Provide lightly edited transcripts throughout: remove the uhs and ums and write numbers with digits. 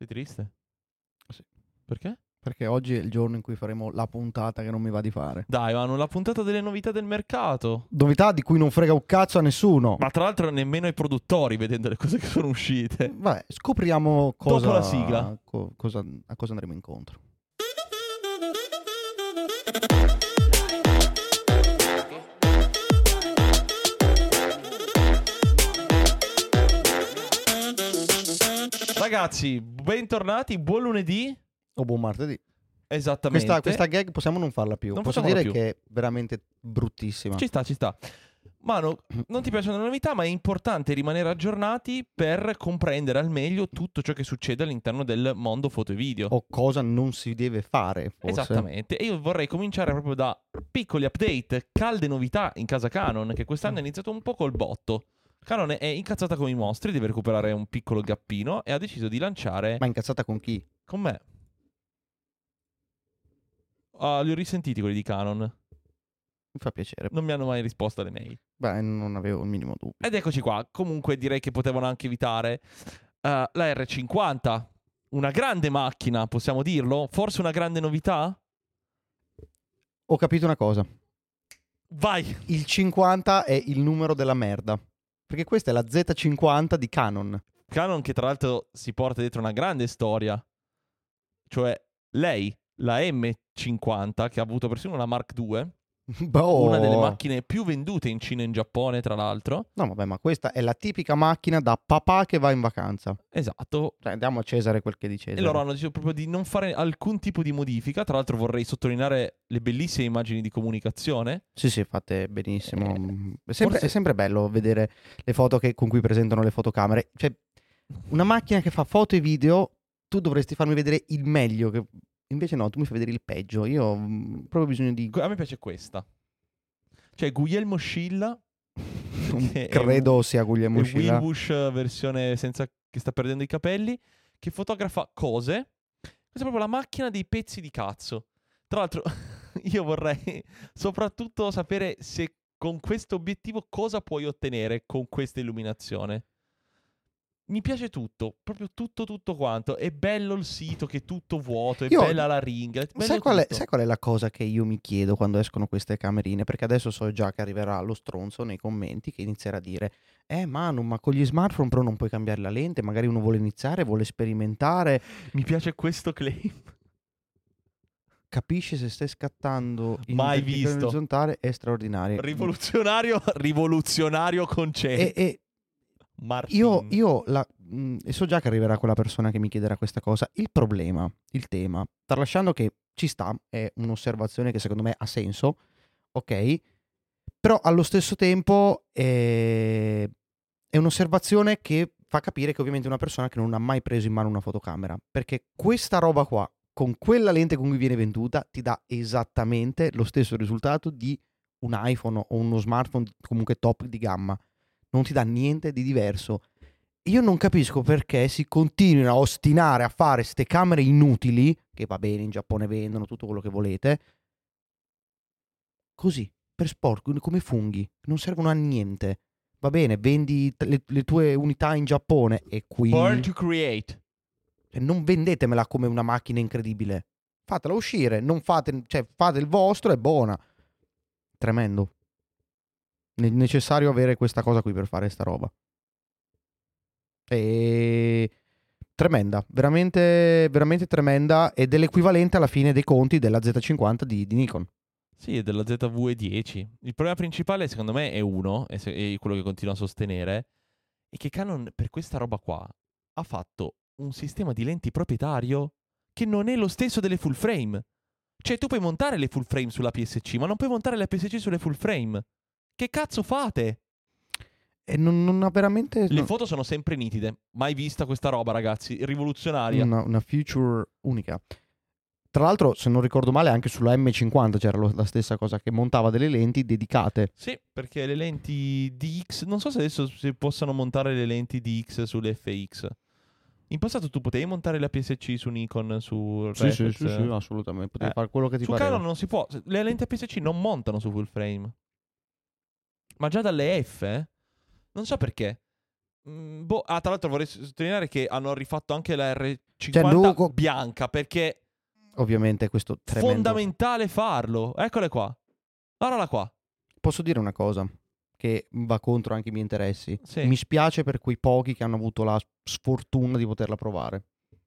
Sei triste? Sì. Perché? Perché oggi è il giorno in cui faremo la puntata che non mi va di fare. Dai, hanno la puntata delle novità del mercato. Novità di cui non frega un cazzo a nessuno. Ma tra l'altro nemmeno ai produttori, vedendo le cose che sono uscite. Vabbè, scopriamo Dopo la sigla. a cosa andremo incontro. Ragazzi, bentornati, buon lunedì. O buon martedì. Esattamente. Questa gag possiamo non farla più. Non Posso facciamola dire più. che è veramente bruttissima. Ci sta. Mano, non ti piacciono le novità, ma è importante rimanere aggiornati per comprendere al meglio tutto ciò che succede all'interno del mondo foto e video. O cosa non si deve fare, forse. Esattamente. E io vorrei cominciare proprio da piccoli update, calde novità in casa Canon, che quest'anno è iniziato un po' col botto. Canon è incazzata come i mostri, deve recuperare un piccolo gappino e ha deciso di lanciare Ma incazzata con chi? con me. Ah, li ho risentiti quelli di Canon. Mi fa piacere. Non mi hanno mai risposto alle mail. Beh, non avevo il minimo dubbio. Ed eccoci qua. Comunque direi che potevano anche evitare la R50. Una grande macchina, possiamo dirlo? Forse una grande novità? Ho capito una cosa. Vai! Il 50 è il numero della merda. Perché questa è la Z50 di Canon. Canon che tra l'altro si porta dietro una grande storia. Cioè lei, la M50, che ha avuto persino una Mark II, Boh. una delle macchine più vendute in Cina e in Giappone, tra l'altro. No, vabbè, ma questa è la tipica macchina da papà che va in vacanza. Esatto. Cioè, diamo a Cesare quel che è di E Cesare. loro hanno deciso proprio di non fare alcun tipo di modifica. Tra l'altro vorrei sottolineare le bellissime immagini di comunicazione. Sì, fate benissimo. Forse- È sempre bello vedere le foto con cui presentano le fotocamere. Cioè, una macchina che fa foto e video, tu dovresti farmi vedere il meglio. Invece no, tu mi fai vedere il peggio. Io ho proprio bisogno di... A me piace questa. Cioè Guglielmo Scilla. Non che credo sia Guglielmo è Scilla. Will Bush versione senza che sta perdendo i capelli. Che fotografa cose. Questa è proprio la macchina dei pezzi di cazzo. Tra l'altro io vorrei soprattutto sapere se con questo obiettivo cosa puoi ottenere con questa illuminazione. Mi piace tutto, proprio tutto quanto. È bello il sito che è tutto vuoto, è Io- bella la ring. È bello Sai tutto. qual è la cosa che io mi chiedo quando escono queste camerine? Perché adesso so già che arriverà lo stronzo nei commenti che inizierà a dire Manu, ma con gli smartphone però non puoi cambiare la lente, magari uno vuole iniziare, vuole sperimentare, Mi piace questo claim. capisci se stai scattando in Mai verticale visto. e orizzontale, è straordinario. Rivoluzionario concetto. E Martin. e so già che arriverà quella persona che mi chiederà questa cosa. Il problema, il tema, tralasciando che ci sta, è un'osservazione che secondo me ha senso, ok? Però allo stesso tempo è un'osservazione che fa capire che ovviamente è una persona che non ha mai preso in mano una fotocamera, perché questa roba qua, con quella lente con cui viene venduta, ti dà esattamente lo stesso risultato di un iPhone o uno smartphone comunque top di gamma. Non ti dà niente di diverso. Io non capisco perché si continuino a ostinare a fare ste camere inutili, che va bene, in Giappone vendono tutto quello che volete, così, per sport, come funghi, non servono a niente. Va bene, vendi le tue unità in Giappone e qui Born to create. non vendetemela come una macchina incredibile. Fatela uscire, non fate, cioè fate il vostro, è buona. Tremendo. Necessario avere questa cosa qui per fare sta roba. E tremenda, veramente tremenda ed è l'equivalente alla fine dei conti della Z50 di Nikon. Sì, è della ZV-10. Il problema principale, secondo me, è uno, è quello che continuo a sostenere, è che Canon per questa roba qua ha fatto un sistema di lenti proprietario che non è lo stesso delle full frame. Cioè, tu puoi montare le full frame sulla PSC, ma non puoi montare la PSC sulle full frame. Che cazzo fate? E non ha veramente Le foto sono sempre nitide. Mai vista questa roba, ragazzi. Rivoluzionaria. una feature unica. Tra l'altro, se non ricordo male, anche sulla M50 c'era la stessa cosa, che montava delle lenti dedicate. Sì, perché le lenti DX... Non so se adesso si possano montare le lenti DX sulle FX. In passato tu potevi montare la PSC su Nikon, su Reflex. Sì, assolutamente. Potevi fare quello che ti Su pareva. Canon non si può. Le lenti PSC non montano su full frame. Ma già dalle F, non so perché. Tra l'altro vorrei sottolineare che hanno rifatto anche la R50 Cioè, Luco- bianca, perché Ovviamente questo tremendo. fondamentale farlo. Eccole qua. Guardala qua. Posso dire una cosa che va contro anche i miei interessi. Sì. Mi spiace per quei pochi che hanno avuto la sfortuna di poterla provare.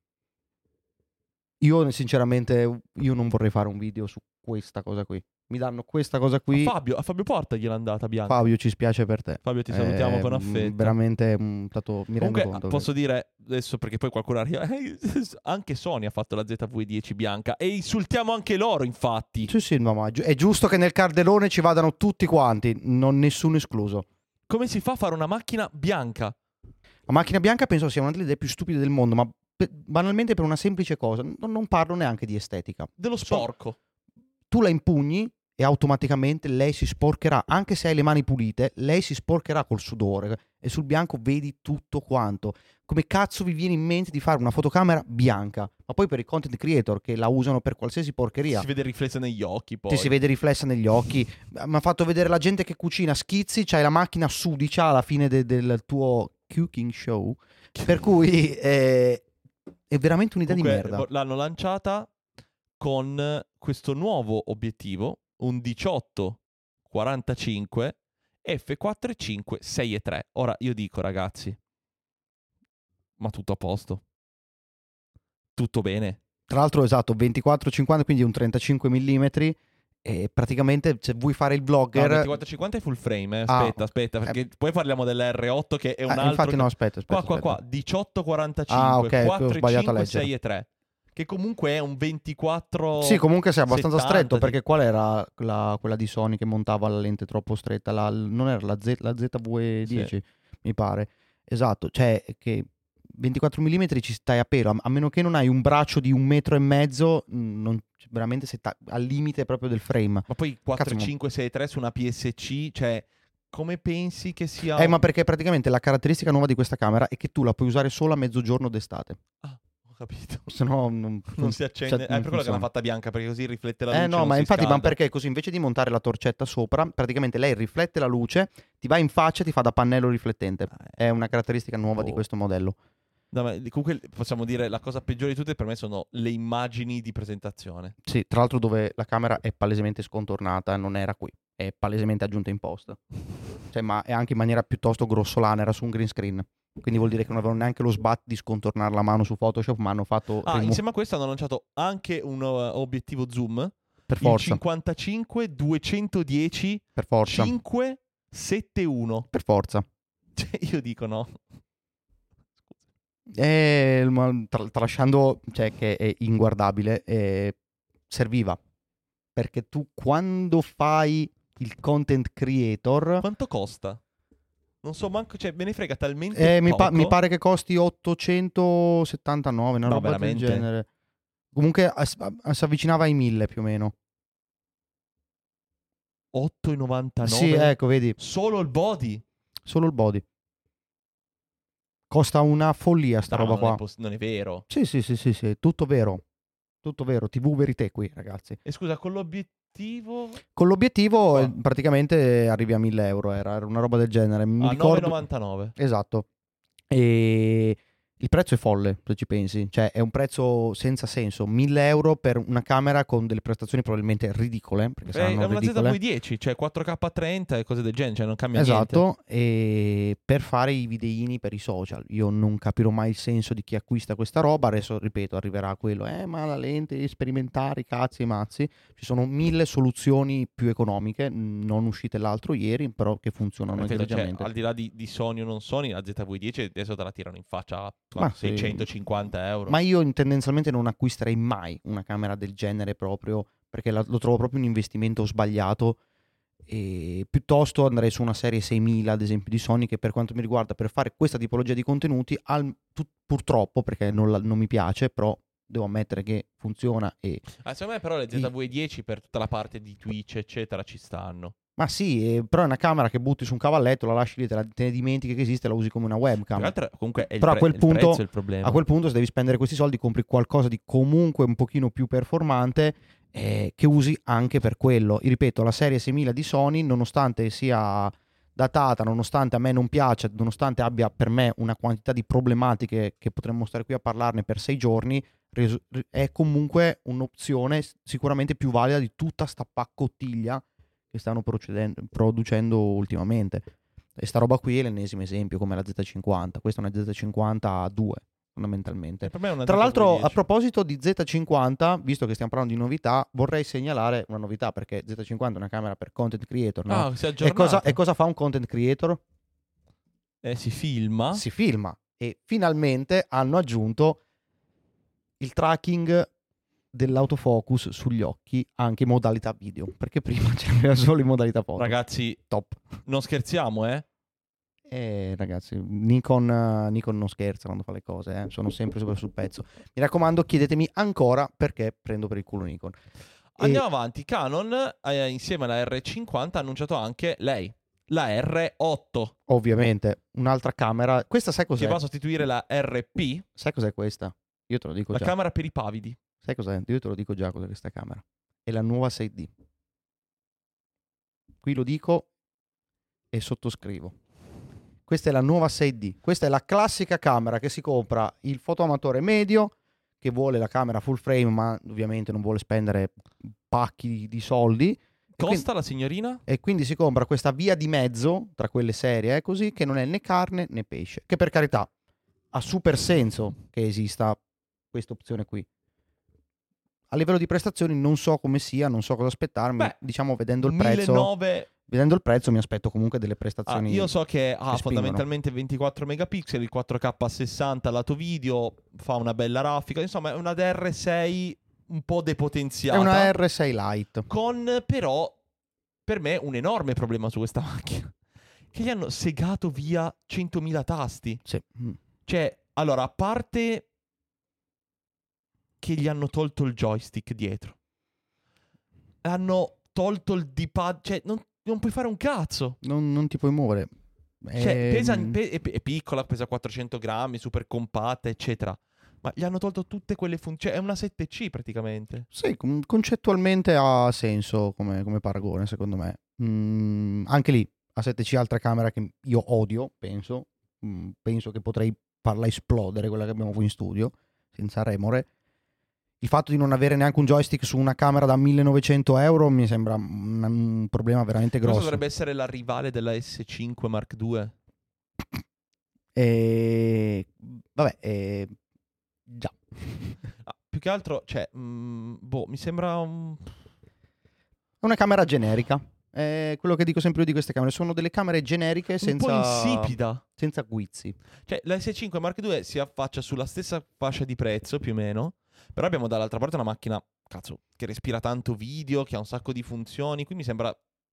Io sinceramente non vorrei fare un video su questa cosa qui. Mi danno questa cosa qui. A Fabio Porta gliel'è andata bianca. Fabio, ci spiace per te. Fabio, ti salutiamo con affetto. Veramente mi rendo Comunque, conto. posso dire adesso, perché poi qualcuno arriva. Anche Sony ha fatto la ZV-10 bianca. E insultiamo anche loro, infatti. Sì, no, ma è giusto che nel cartellone ci vadano tutti quanti, non nessuno escluso. Come si fa a fare una macchina bianca? La macchina bianca penso sia una delle idee più stupide del mondo, ma banalmente per una semplice cosa. Non parlo neanche di estetica. Dello sporco. Tu la impugni e automaticamente lei si sporcherà, anche se hai le mani pulite, lei si sporcherà col sudore e sul bianco vedi tutto quanto. Come cazzo vi viene in mente di fare una fotocamera bianca? Ma poi per i content creator che la usano per qualsiasi porcheria. Si vede riflessa negli occhi, poi. Ti si vede riflessa negli occhi. Mi ha fatto vedere la gente che cucina schizzi, c'hai la macchina sudicia alla fine del tuo cooking show, per cui è veramente un'idea Comunque, di merda. L'hanno lanciata con questo nuovo obiettivo, un 18-45 f4.5 6.3. Ora io dico, ragazzi, ma tutto a posto? Tutto bene? Tra l'altro, esatto, 24-50, quindi un 35 mm. E praticamente se vuoi fare il No, vlogger... 24-50 è full frame, Ah, aspetta, perché poi parliamo dell'R8 che è un altro... Infatti no, aspetta. Qua, 18-45, Ah, ok, ho sbagliato a 4.5, leggere. 6.3. Che comunque è un 24... Sì, comunque sei abbastanza 70, stretto, sì. perché qual era quella di Sony che montava la lente troppo stretta? Non era la ZV-10, Sì. mi pare. Esatto, cioè che 24 mm ci stai a pelo, a meno che non hai un braccio di 1,5 metri, veramente sei al limite proprio del frame. Ma poi 4.5, 6.3 su una PSC, cioè... Come pensi che sia... Ma perché praticamente la caratteristica nuova di questa camera è che tu la puoi usare solo a mezzogiorno d'estate. Ah, ho capito. Se no non Si accende. È per quello che l'hanno fatta bianca, perché così riflette la luce. no, non ma si infatti, ma scalda. perché così invece di montare la torcetta sopra, praticamente lei riflette la luce, ti va in faccia e ti fa da pannello riflettente. È una caratteristica nuova di questo modello. No, ma comunque possiamo dire la cosa peggiore di tutte per me sono le immagini di presentazione. Sì, tra l'altro dove la camera è palesemente scontornata, non era qui, è palesemente aggiunta in post. Cioè, ma è anche in maniera piuttosto grossolana, era su un green screen. Quindi vuol dire che non avevano neanche lo sbat di scontornare la mano su Photoshop, ma hanno fatto... Insieme a questo hanno lanciato anche un obiettivo zoom. Per Il forza. 55 210 Per forza. 571. Per forza. Cioè, io dico no. Tralasciando, cioè, che è inguardabile, serviva. Perché tu quando fai il content creator... Quanto costa? Non so manco, cioè me ne frega talmente poco. Mi pare che costi 879, una No, roba veramente? del genere. Comunque si avvicinava ai 1000 più o meno. 8,99? Sì, ecco, vedi. Solo il body? Solo il body. Costa una follia sta roba qua. Non è vero. Sì, tutto vero. Tutto vero, TV verité qui, ragazzi. E scusa, con l'obiettivo... Con l'obiettivo praticamente arrivi a 1000 euro, era una roba del genere. Mi ricordo... 9,99. Esatto. E il prezzo è folle, se ci pensi. Cioè, è un prezzo senza senso. 1000 euro per una camera con delle prestazioni probabilmente ridicole. Perché È saranno una ridicole. ZV-10, cioè 4K30 e cose del genere, cioè non cambia niente. Esatto, e per fare i videini per i social. Io non capirò mai il senso di chi acquista questa roba. Adesso, ripeto, arriverà quello, ma la lente sperimentare, cazzi e mazzi. Ci sono 1000 soluzioni più economiche, non uscite l'altro ieri, però che funzionano egregiamente. Al di là di Sony o non Sony, la ZV-10 adesso te la tirano in faccia Ma a 650 euro. Ma io tendenzialmente non acquisterei mai una camera del genere proprio, perché lo trovo proprio un investimento sbagliato. E piuttosto andrei su una serie 6000 ad esempio di Sony, che per quanto mi riguarda per fare questa tipologia di contenuti purtroppo, perché non mi piace, però devo ammettere che funziona. Secondo me però le ZV-10 per tutta la parte di Twitch eccetera ci stanno. Ma sì, però è una camera che butti su un cavalletto, la lasci lì, te ne dimentichi che esiste, la usi come una webcam. Comunque è però il prezzo è il problema. A quel punto, se devi spendere questi soldi, compri qualcosa di comunque un pochino più performante, che usi anche per quello. E ripeto, la serie 6000 di Sony, nonostante sia datata, nonostante a me non piaccia, nonostante abbia per me una quantità di problematiche che potremmo stare qui a parlarne per 6 giorni, è comunque un'opzione sicuramente più valida di tutta sta paccottiglia che stanno producendo ultimamente. E sta roba qui è l'ennesimo esempio, come la Z50. Questa è una Z50 2, fondamentalmente. Per me è una Tra l'altro, a Z10. proposito di Z50, visto che stiamo parlando di novità, vorrei segnalare una novità, perché Z50 è una camera per content creator, no? Ah, si è E cosa aggiornata. fa un content creator? Si filma. Si filma. E finalmente hanno aggiunto il tracking dell'autofocus sugli occhi anche in modalità video, perché prima c'era solo in modalità foto. Ragazzi, Top. non scherziamo, Ragazzi, Nikon non scherza quando fa le cose, sono sempre super sul pezzo. Mi raccomando, chiedetemi ancora perché prendo per il culo Nikon. Andiamo avanti. Canon, insieme alla R50, ha annunciato anche lei, la R8, Ovviamente, un'altra camera. Questa sai cos'è? che va a sostituire la RP, Sai cos'è questa? Io te lo dico la già. camera per i pavidi. Sai cos'è? Io te lo dico già cos'è questa camera. È la nuova 6D. Qui lo dico e sottoscrivo. Questa è la nuova 6D. Questa è la classica camera che si compra il fotoamatore medio che vuole la camera full frame, ma ovviamente non vuole spendere pacchi di soldi. Costa la signorina? E quindi si compra questa via di mezzo tra quelle serie, così, che non è né carne né pesce. Che per carità ha super senso che esista questa opzione qui. A livello di prestazioni non so come sia, non so cosa aspettarmi. Beh, diciamo, vedendo il prezzo, 1.900. mi aspetto comunque delle prestazioni. Io so che ha spingono. fondamentalmente 24 megapixel, il 4K a 60 lato video, fa una bella raffica. Insomma, è una DR6 un po' depotenziata. È una R6 Lite. Con però, per me, un enorme problema su questa macchina. Che gli hanno segato via 100.000 tasti. Sì. Cioè, allora, a parte che gli hanno tolto il joystick dietro. Hanno tolto il D-pad. Cioè, non puoi fare un cazzo. Non ti puoi muovere. Cioè, è piccola, pesa 400 grammi, super compatta, eccetera. Ma gli hanno tolto tutte quelle funzioni. È una 7C praticamente. Sì, concettualmente ha senso come paragone, secondo me. Anche lì, A7C altra camera che io odio, penso. Penso che potrei farla esplodere, quella che abbiamo qui in studio, senza remore. Il fatto di non avere neanche un joystick su una camera da 1.900 euro mi sembra un problema veramente grosso. Questo dovrebbe essere la rivale della S5 Mark II. Vabbè, già. Più che altro, cioè, mi sembra un... È una camera generica. È quello che dico sempre io di queste camere. Sono delle camere generiche un po' insipida. senza guizzi. Cioè, la S5 Mark II si affaccia sulla stessa fascia di prezzo, più o meno. Però abbiamo dall'altra parte una macchina, cazzo, che respira tanto video, che ha un sacco di funzioni. Qui mi sembra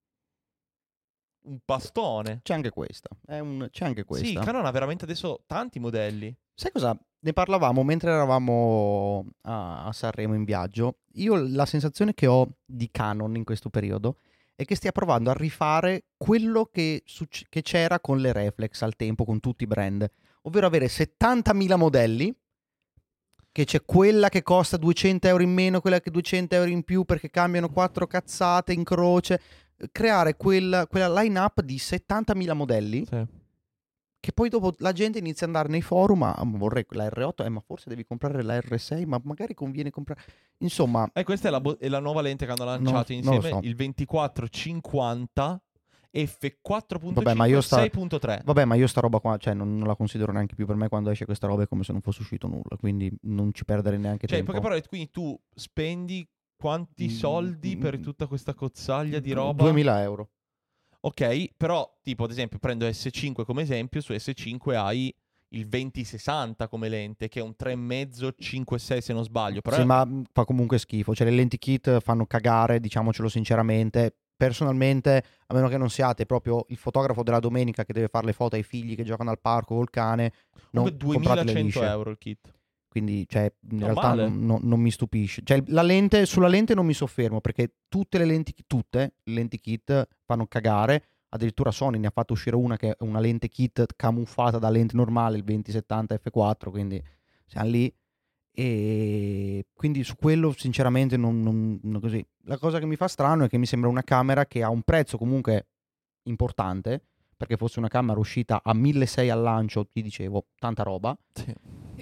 un pastone. C'è anche questa. C'è anche questa. Sì, Canon ha veramente adesso tanti modelli. Sai cosa? Ne parlavamo mentre eravamo a Sanremo in viaggio. Io la sensazione che ho di Canon in questo periodo è che stia provando a rifare quello che c'era con le reflex al tempo, con tutti i brand. Ovvero avere 70.000 modelli, che c'è quella che costa 200 euro in meno, quella che 200 euro in più perché cambiano 4 cazzate in croce. Creare quella line-up di 70.000 modelli, Sì. che poi dopo la gente inizia ad andare nei forum, ma vorrei la R8, ma forse devi comprare la R6, ma magari conviene comprare... Insomma... questa è la nuova lente che hanno lanciato non lo insieme, so. il 2450 f4.5 Vabbè, ma io 6.3. Vabbè, ma io sta roba qua, cioè non la considero neanche più. Per me quando esce questa roba è come se non fosse uscito nulla, quindi non ci perdere neanche Cioè, in tempo. poche parole, quindi tu spendi quanti soldi per tutta questa cozzaglia di roba? 2000 euro. Ok, però, tipo, ad esempio, prendo S5 come esempio, su S5 hai il 2060 come lente, che è un 3,5 5.6 se non sbaglio. Però Sì, ma fa comunque schifo. Cioè, le lenti kit fanno cagare, diciamocelo sinceramente. Personalmente, a meno che non siate proprio il fotografo della domenica che deve fare le foto ai figli che giocano al parco col cane, non comunque comprate le 2100 lisce. euro il kit. Quindi, cioè, in No, realtà male. non mi stupisce. Cioè, sulla lente non mi soffermo, perché tutte le lenti kit fanno cagare. Addirittura Sony ne ha fatto uscire una che è una lente kit camuffata da lente normale, il 2070 f4, quindi siamo lì. E quindi su quello sinceramente non così. La cosa che mi fa strano è che mi sembra una camera che ha un prezzo comunque importante, perché fosse una camera uscita a 1.600 al lancio, ti dicevo, tanta roba. Sì.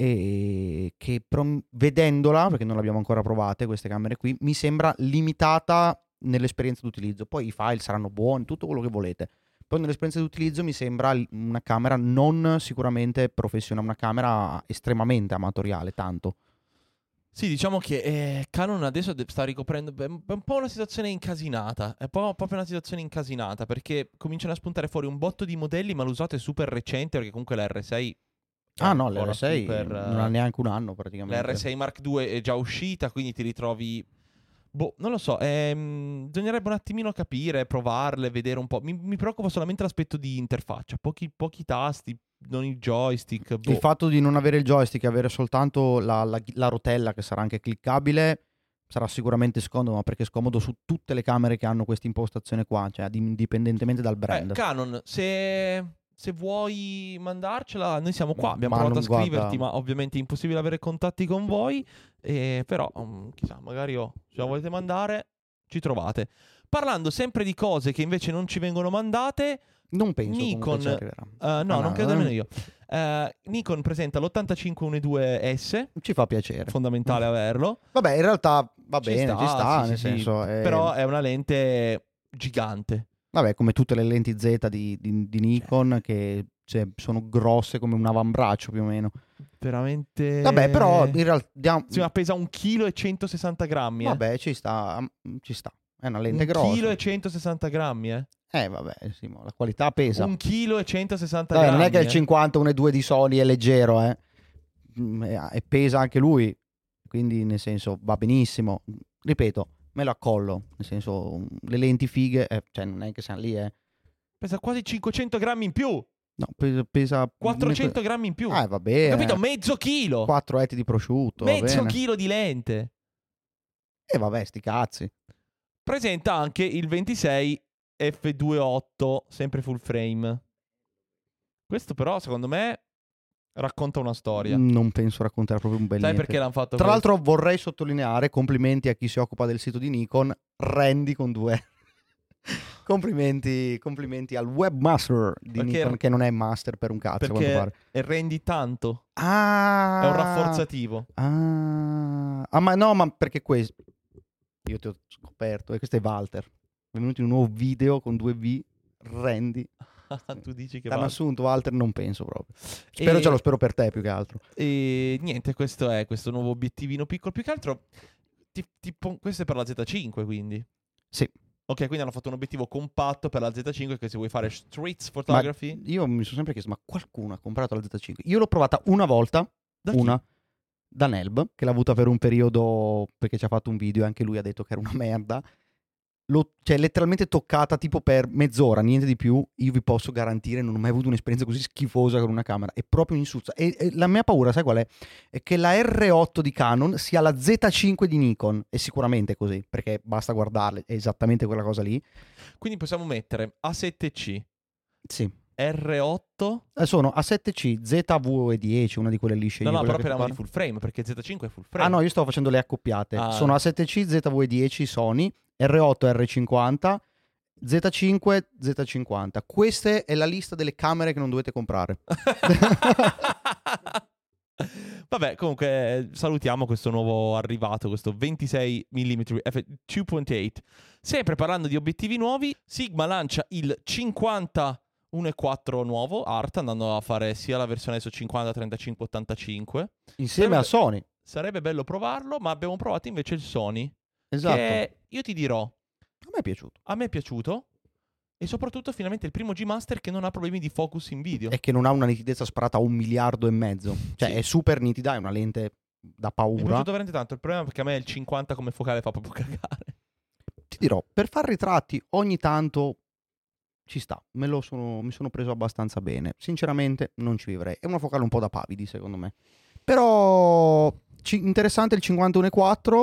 E che vedendola, perché non l'abbiamo ancora provate queste camere qui, mi sembra limitata nell'esperienza d'utilizzo. Poi i file saranno buoni, tutto quello che volete. Poi nell'esperienza d'utilizzo mi sembra una camera non sicuramente professionale, una camera estremamente amatoriale, tanto. Sì, diciamo che Canon adesso sta ricoprendo è un po' una situazione incasinata, è proprio una situazione incasinata, perché cominciano a spuntare fuori un botto di modelli, ma l'usato è super recente, perché comunque la R6 è Ah no, ancora l'R6 super... non ha neanche un anno la praticamente. R6 Mark II è già uscita, quindi ti ritrovi... Boh, non lo so, bisognerebbe un attimino capire, provarle, vedere un po'. Mi preoccupa solamente l'aspetto di interfaccia, pochi tasti, non il joystick, boh. Il fatto di non avere il joystick e avere soltanto la rotella che sarà anche cliccabile sarà sicuramente scomodo, ma perché è scomodo su tutte le camere che hanno questa impostazione qua, cioè indipendentemente dal brand. Canon, se vuoi mandarcela, noi siamo qua. Abbiamo Ma provato a non guarda- scriverti, ma ovviamente è impossibile avere contatti con voi. Però, chissà, magari se la volete mandare, ci trovate. Parlando sempre di cose che invece non ci vengono mandate, Non penso Nikon, comunque ci arriverà. no, non credo nemmeno io. Nikon presenta l'8512S, Ci fa piacere. fondamentale averlo. Vabbè, in realtà va Ci bene, ci sta, sì, nel sì, sì. senso... Però è una lente gigante. Vabbè, come tutte le lenti Z di Nikon, che cioè, sono grosse come un avambraccio più o meno. Veramente... Vabbè, però in realtà... Sì, ma pesa 1,160 kg. Vabbè, ci sta, ci sta. È una lente 1,160 kg. Vabbè, sì, ma la qualità pesa. 1,160 Vabbè, kg. non è che il 50 1.2 di Sony è leggero, e pesa anche lui. Quindi, nel senso, va benissimo. Ripeto, me lo accollo. Nel senso, le lenti fighe, cioè, non è che siamo lì, Pesa quasi 500 grammi in più. No, pesa 400 grammi in più. va Ho bene. capito? Mezzo chilo. 4 etti di prosciutto, va Mezzo bene. chilo di lente. E vabbè, sti cazzi. Presenta anche il 26 f2.8, sempre full frame. Questo però, secondo me, racconta una storia. Non penso raccontare proprio un bel Sai niente. perché l'hanno fatto Tra questo? l'altro vorrei sottolineare, complimenti a chi si occupa del sito di Nikon, Randy con 2. complimenti al webmaster di Perché- Nikon, che non è master per un cazzo, a quanto Perché pare. rendi tanto. Ah, È un rafforzativo. ma perché questo? Io ti ho scoperto, e questo è Walter. È venuto in un nuovo video con 2V, Randy. Tu dici che T'hanno va. assunto Walter? Non penso proprio. Lo spero per te più che altro. E niente, questo è questo nuovo obiettivino piccolo. Più che altro, questo è per la Z5, quindi. Sì. Ok, quindi hanno fatto un obiettivo compatto per la Z5 che se vuoi fare street photography... Io mi sono sempre chiesto, ma qualcuno ha comprato la Z5? Io l'ho provata una volta, Da chi? da Nelb, che l'ha avuta per un periodo, perché ci ha fatto un video e anche lui ha detto che era una merda. Cioè, letteralmente toccata tipo per mezz'ora, niente di più. Io vi posso garantire, non ho mai avuto un'esperienza così schifosa con una camera. È proprio un insulto. E la mia paura, sai qual è? È che la R8 di Canon sia la Z5 di Nikon. E sicuramente è così, perché basta guardarle, è esattamente quella cosa lì. Quindi possiamo mettere A7C, Sì. R8... Sono A7C, ZV10, una di quelle lisce. No, quella però che parliamo ti di parlo. full frame, perché Z5 è full frame. Ah no, io stavo facendo le accoppiate. Ah. Sono A7C, ZV10 Sony, R8 R50, Z5 Z50. Questa è la lista delle camere che non dovete comprare. Vabbè, comunque salutiamo questo nuovo arrivato, questo 26 mm f2.8. Sempre parlando di obiettivi nuovi, Sigma lancia il 50 1.4 nuovo Art, andando a fare sia la versione adesso 50 35 85. Insieme a Sony. Sarebbe bello provarlo, ma abbiamo provato invece il Sony. Esatto. Che io ti dirò, A me è piaciuto. a me è piaciuto. E soprattutto finalmente il primo G-Master che non ha problemi di focus in video. E che non ha una nitidezza sparata a 1,5 miliardi. Cioè Sì. è super nitida, è una lente da Mi è paura. piaciuto veramente tanto. Il problema è perché a me il 50 come focale fa proprio cagare. Ti dirò, per fare ritratti ogni tanto ci sta. Mi sono preso abbastanza bene. Sinceramente non ci vivrei. È una focale un po' da pavidi secondo me. Però interessante il 51.4.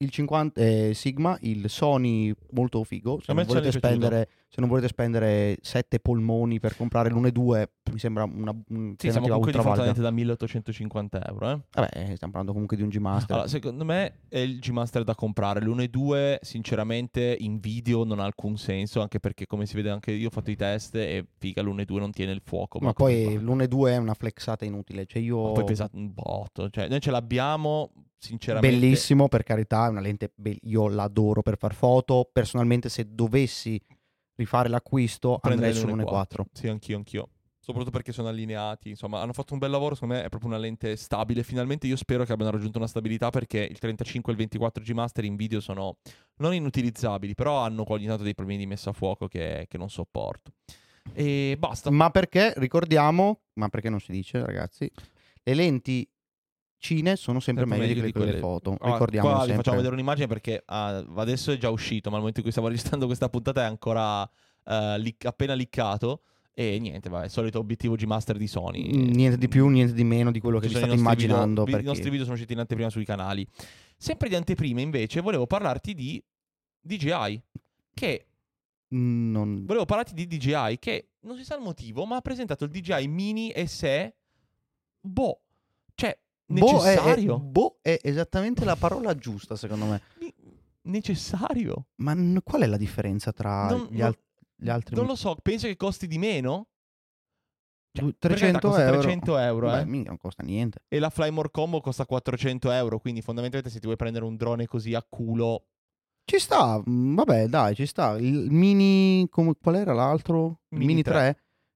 il 50 Sigma, il Sony molto figo. Se A me non, volete Sony è piaciuto. spendere, se non volete spendere 7 polmoni per comprare l'1.2, mi sembra Sì, siamo un'alternativa comunque di ultra fronte valida. da 1850 euro, eh. Vabbè, stiamo parlando comunque di un G Master. Allora, secondo me è il G Master da comprare. L'1.2 sinceramente in video non ha alcun senso, anche perché come si vede anche io ho fatto i test e figa l'1.2 non tiene il fuoco. Ma come poi va. l'1.2 è una flexata inutile. Cioè Ma poi io... pesa un botto. Cioè, noi ce l'abbiamo, sinceramente. Bellissimo, per carità, è una lente... io l'adoro per far foto. Personalmente, se dovessi rifare l'acquisto, andrei Prendere sull'1.4. Sì, anch'io. Soprattutto perché sono allineati. Insomma, hanno fatto un bel lavoro. Secondo me è proprio una lente stabile. Finalmente io spero che abbiano raggiunto una stabilità, perché il 35 e il 24G Master in video sono non inutilizzabili, però hanno ogni tanto dei problemi di messa a fuoco che non sopporto. E basta. Ma perché, ricordiamo, ma perché non si dice, ragazzi, le lenti cine sono sempre meglio di quelle foto. Ricordiamolo Qua vi sempre. facciamo vedere un'immagine perché adesso è già uscito, ma al momento in cui stiamo registrando questa puntata è ancora appena liccato. E niente, vabbè, il solito obiettivo G Master di Sony. Niente di più, niente di meno di quello che Ci vi sono state i nostri immaginando. video, per i nostri chi- video sono usciti in anteprima sui canali. Sempre di anteprime, invece, volevo parlarti di DJI. Non... Volevo parlarti di DJI che non si sa il motivo, ma ha presentato il DJI Mini SE. Cioè, necessario. È esattamente la parola giusta, secondo me. Necessario. Ma qual è la differenza tra gli altri? Non lo so, penso che costi di meno. Cioè, per 300 carità, costa euro. 300 euro, Beh, mica non costa niente. E la Flymore Combo costa 400 euro. Quindi, fondamentalmente, se ti vuoi prendere un drone così a culo. Ci sta, vabbè, dai, ci sta. Il mini, qual era l'altro? Il Mini mini 3. 3?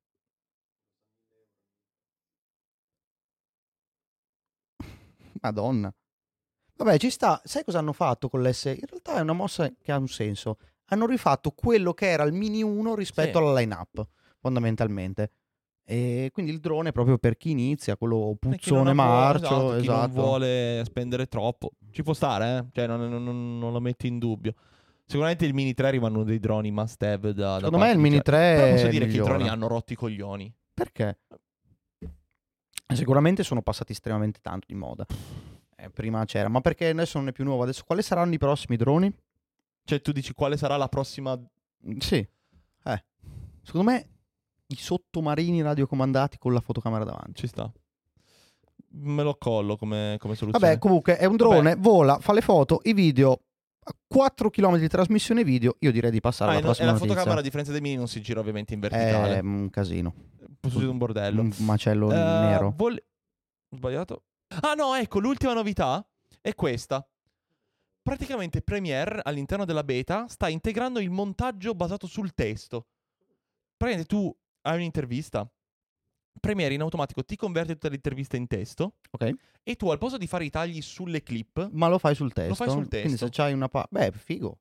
Madonna. Vabbè, ci sta. Sai cosa hanno fatto con l'S? In realtà è una mossa che ha un senso. Hanno rifatto quello che era il Mini 1 rispetto Sì. alla line-up, fondamentalmente. E quindi il drone è proprio per chi inizia, quello puzzone marcio, Chi non esatto. vuole spendere troppo. Ci può stare, eh? Cioè, non lo metti in dubbio. Sicuramente il Mini 3 rimane uno dei droni must have da Secondo me il Mini 3 Però posso è dire che i droni migliore. hanno rotto i coglioni. Perché? Sicuramente sono passati estremamente tanto di moda. Prima c'era, ma perché adesso non è più nuovo? Adesso quali saranno i prossimi droni? Cioè, tu dici quale sarà la prossima. Sì. Secondo me i sottomarini radiocomandati con la fotocamera davanti. Ci sta. Me lo collo come soluzione. Vabbè, comunque è un drone, vola, fa le foto, i video, a 4 km di trasmissione video, io direi di passare alla prossima la notizia. fotocamera, a differenza dei Mini, non si gira ovviamente in verticale. È un casino. Può succedere un bordello. Un macello nero. Sbagliato? Ah no, ecco, l'ultima novità è questa. Praticamente Premiere all'interno della beta sta integrando il montaggio basato sul testo. Praticamente tu hai un'intervista, Premiere in automatico ti converte tutta l'intervista in testo, Ok. e tu al posto di fare i tagli sulle clip, Ma lo fai sul testo. Lo fai sul testo. Quindi se c'hai una beh, figo.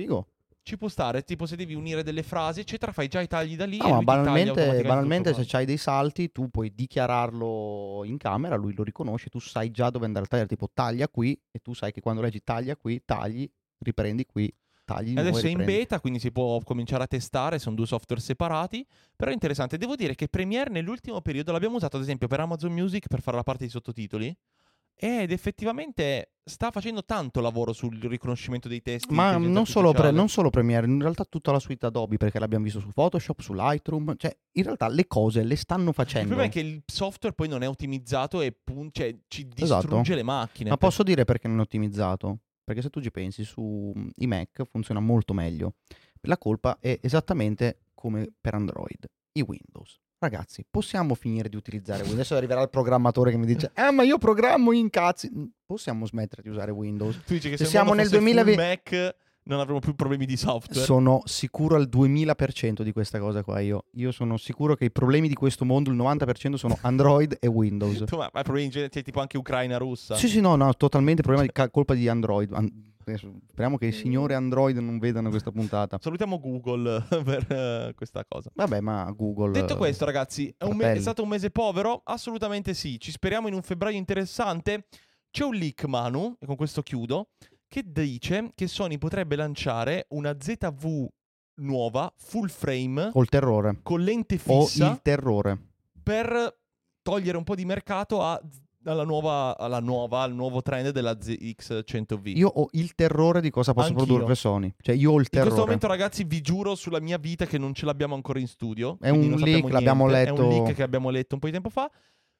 ci può stare, tipo se devi unire delle frasi, eccetera, fai già i tagli da lì No, e ma lui ti taglia automaticamente banalmente tutto se c'hai dei salti tu puoi dichiararlo in camera, lui lo riconosce, tu sai già dove andare a tagliare, tipo taglia qui e tu sai che quando leggi taglia qui, tagli, riprendi qui, tagli di nuovo e Adesso è in riprendi. beta, quindi si può cominciare a testare, sono due software separati, però è interessante. Devo dire che Premiere nell'ultimo periodo l'abbiamo usato ad esempio per Amazon Music per fare la parte di sottotitoli, ed effettivamente sta facendo tanto lavoro sul riconoscimento dei testi. Ma intelligenza non solo, artificiale. non solo Premiere, in realtà tutta la suite Adobe, perché l'abbiamo visto su Photoshop, su Lightroom, cioè in realtà le cose le stanno Il facendo. problema è che il software poi non è ottimizzato e cioè, ci Esatto. distrugge le macchine. Ma posso dire perché non è ottimizzato? Perché se tu ci pensi, su i Mac funziona molto meglio. La colpa è esattamente come per Android, i Windows. Ragazzi, possiamo finire di utilizzare Windows? Adesso arriverà il programmatore che mi dice ma io programmo in cazzi. Possiamo smettere di usare Windows? Tu dici che Se se siamo nel 2020 Mac non avremo più problemi di software. Sono sicuro al 2000% di questa cosa qua. Io sono sicuro che i problemi di questo mondo, il 90% sono Android e Windows. Tu, ma problemi in genere, c'è tipo anche Ucraina russa. Sì, no, totalmente problema di colpa di Android. Speriamo che i signori Android non vedano questa puntata. Salutiamo Google per questa cosa. Vabbè, ma Google... Detto questo, ragazzi, è fratelli. stato un mese povero? Assolutamente sì. Ci speriamo in un febbraio interessante. C'è un leak, Manu, e con questo chiudo, che dice che Sony potrebbe lanciare una ZV nuova, full frame, Col terrore. con lente O fissa, il terrore. per togliere un po' di mercato a al nuovo trend della ZX100V. Io ho il terrore di cosa possa Anch'io. produrre Sony. Cioè, io ho il In terrore. questo momento, ragazzi, vi giuro sulla mia vita che non ce l'abbiamo ancora in studio. È quindi un non sappiamo leak, l'abbiamo niente. letto. È un leak che abbiamo letto un po' di tempo fa.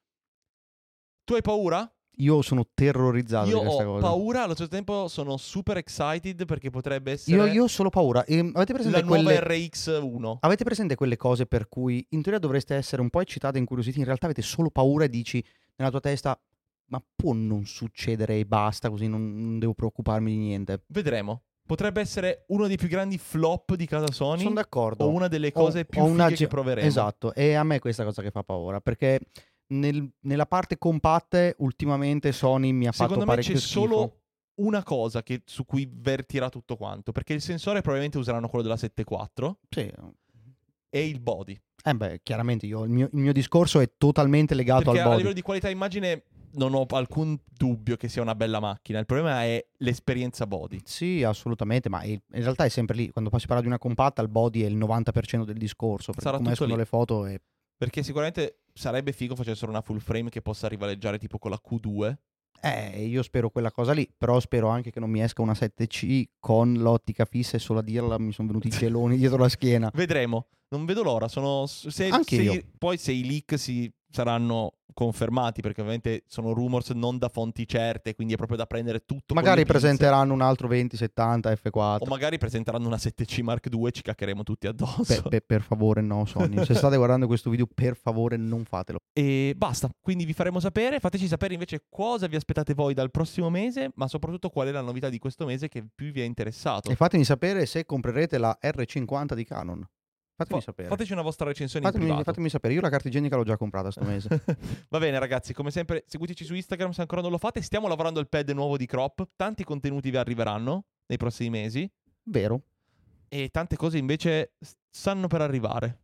Tu hai paura? Io sono terrorizzato Io di questa ho cosa. paura, allo stesso tempo sono super excited perché potrebbe essere Io ho solo paura. Avete presente la nuova quelle... RX1. Avete presente quelle cose per cui in teoria dovreste essere un po' eccitati e incuriositi, in realtà avete solo paura e dici nella tua testa ma può non succedere e basta, così non devo preoccuparmi di niente. Vedremo. Potrebbe essere uno dei più grandi flop di casa Sony. Sono d'accordo. O una delle cose più fighe che proveremo. Esatto, e a me questa cosa che fa paura, perché nella parte compatte ultimamente Sony mi ha Secondo fatto me parecchio c'è schifo. solo una cosa su cui vertirà tutto quanto, perché il sensore probabilmente useranno quello della 7.4 Sì. e il body. Chiaramente il mio discorso è totalmente legato Perché al a body. livello di qualità immagine non ho alcun dubbio che sia una bella macchina. Il problema è l'esperienza body. Sì, assolutamente, ma in realtà è sempre lì. Quando poi si parla di una compatta, il body è il 90% del discorso. Perché Sarà come tutto escono lì. le foto è... Perché sicuramente sarebbe figo facessero una full frame che possa rivaleggiare tipo con la Q2. Io spero quella cosa lì, però spero anche che non mi esca una 7C con l'ottica fissa e solo a dirla mi sono venuti i geloni dietro la schiena. Vedremo. Non vedo l'ora. Anche io. Poi se i leak saranno confermati, perché ovviamente sono rumors non da fonti certe, quindi è proprio da prendere tutto con Magari le pinze. presenteranno un altro 2070 F4. O magari presenteranno una 7C Mark II e ci caccheremo tutti addosso. Per favore no, Sony. Se state guardando questo video, per favore non fatelo. E basta, quindi vi faremo sapere. Fateci sapere invece cosa vi aspettate voi dal prossimo mese, ma soprattutto qual è la novità di questo mese che più vi è interessato. E fatemi sapere se comprerete la R50 di Canon. Fatemi sapere. Fateci una vostra recensione in privato. Fatemi sapere, io la carta igienica l'ho già comprata sto mese. Va bene ragazzi, come sempre seguiteci su Instagram se ancora non lo fate. Stiamo lavorando al pad nuovo di Crop. Tanti contenuti vi arriveranno nei prossimi mesi. Vero. E tante cose invece stanno per arrivare.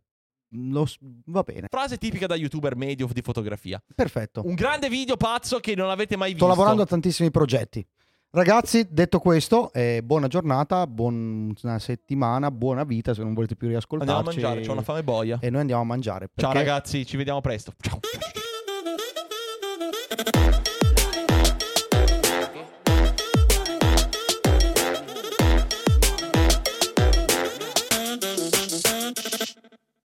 Va bene. Frase tipica da youtuber medio di fotografia. Perfetto. Un grande video pazzo che non avete mai visto. Sto lavorando a tantissimi progetti. Ragazzi, detto questo, buona giornata, buona settimana, buona vita se non volete più riascoltarci. Andiamo a mangiare, c'ho una fame boia. E noi andiamo a mangiare. Ciao ragazzi, ci vediamo presto. Ciao.